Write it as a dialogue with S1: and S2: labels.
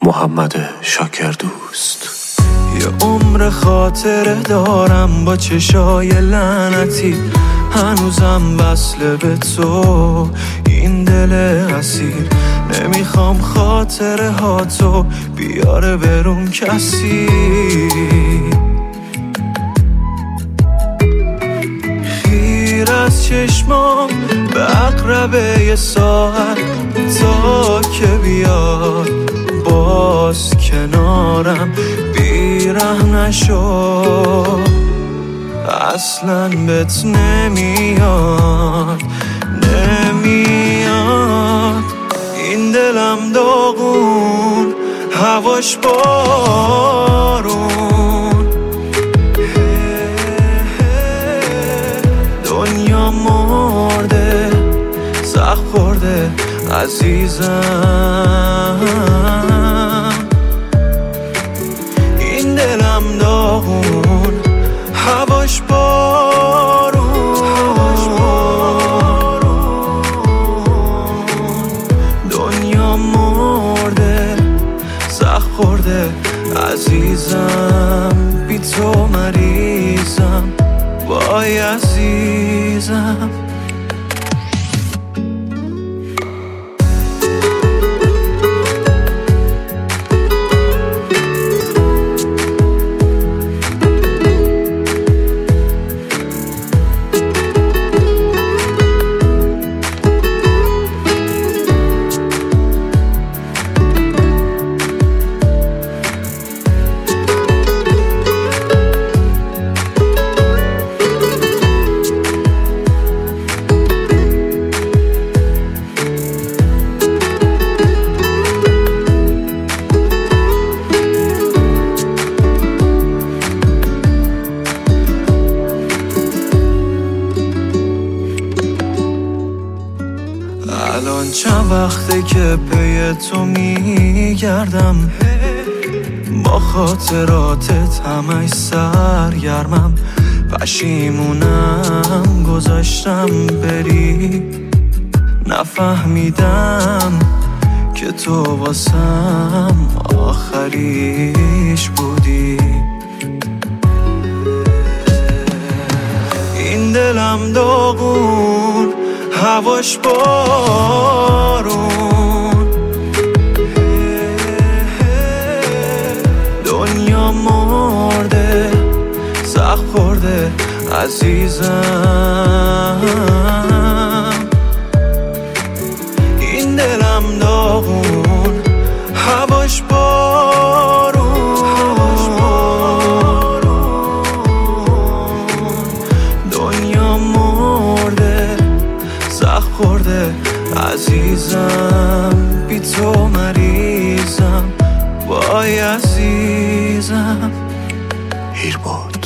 S1: محمد شاکردوست.
S2: یه عمر خاطره دارم با چشای لعنتی، هنوزم وصله به تو این دل اسیر. نمیخوام خاطره ها تو بیاره برون کسی. خیر از چشمام به عقربه یه ساعت تا که بیاد باز کنارم، بیره نشو اصلا بهت نمیاد این دلم داغون هواش بارون، دنیا مرده زخم خورده عزیزم. این دلم داغون هواش بارون، دنیا مرده زخم خورده عزیزم. بی تو مریضم وای عزیزم. الان چند وقته که پی تو میگردم، با خاطراتت همش سرگرمم. پشیمونم گذاشتم بری، نفهمیدم که تو واسم آخریش بودی. این دلم داغون هواش بارون، دنیا مرده زخم خورده عزیزم. این دلم داغون هواش بارون، دنیا مرده زخم خورده عزیزم. بی تو مریضم وای عزیزم.
S1: هیربود.